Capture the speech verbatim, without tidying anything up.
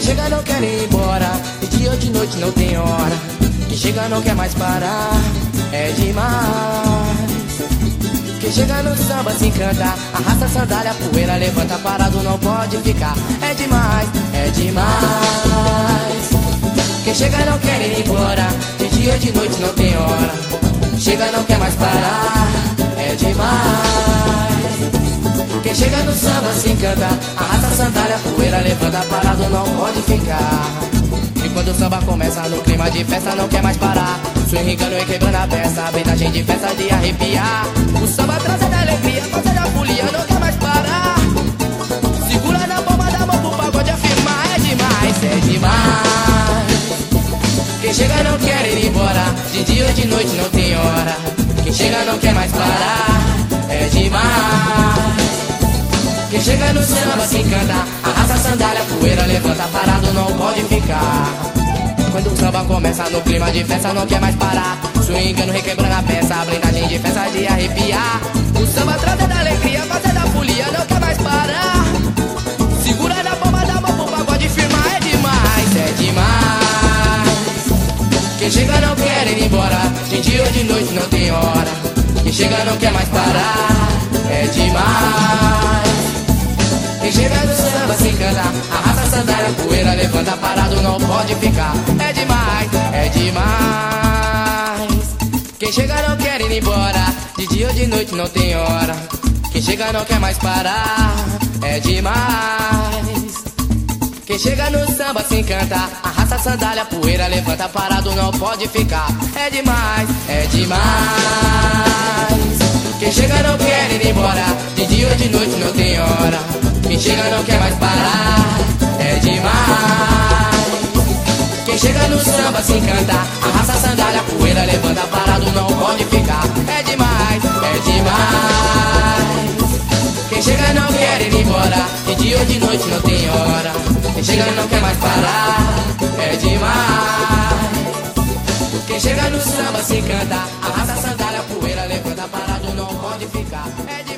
Quem chega não quer ir embora, de dia ou de noite não tem hora. Quem chega não quer mais parar, é demais. Quem chega no samba se encanta, arrasta a sandália, poeira levanta, parado não pode ficar. É demais, é demais. Quem chega não quer ir embora, de dia ou de noite não tem hora. Chega não quer mais parar, é demais. Quem chega no samba se encanta, arrasta a sandália, poeira levanta, parado não pode ficar. E quando o samba começa no clima de festa não quer mais parar. Swingando e quebrando a peça, blindagem de festa de arrepiar. O samba trazendo alegria, fazendo a folia, não quer mais parar. Segura na palma da mão pro pagode afirmar, é demais, é demais. Quem chega não quer ir embora, de dia ou de noite não tem hora. Quem chega não quer mais parar, é demais. Quem chega no samba se encanta, arrasta a sandália, poeira levanta, parado não pode ficar. Quando o samba começa no clima de festa não quer mais parar. Swingando, requebrando a peça, blindagem de festa de arrepiar. O samba trazendo alegria, fazendo a folia, não quer mais parar. Segura na palma da mão pro pagode firmar, é demais, é demais. Quem chega não quer ir embora, de dia ou de noite não tem hora. Quem chega não quer mais parar, é demais. Quem chega no samba se encanta, arrasta a sandália, poeira levanta, parado não pode ficar. É demais, é demais. Quem chega não quer ir embora, de dia ou de noite não tem hora. Quem chega não quer mais parar, é demais. Quem chega no samba se encanta, arrasta a sandália, poeira levanta, parado não pode ficar. É demais, é demais. Quem chega não quer ir embora, de dia ou de noite não tem hora. Quem chega não quer mais parar, é demais. Quem chega no samba se encanta, arrasta a sandália, poeira levanta, parado não pode ficar. É demais, é demais. Quem chega não quer ir embora, de dia ou de noite não tem hora. Quem chega não quer mais parar, é demais. Quem chega no samba se encanta, arrasta a sandália, poeira levanta, parado não pode ficar. É demais.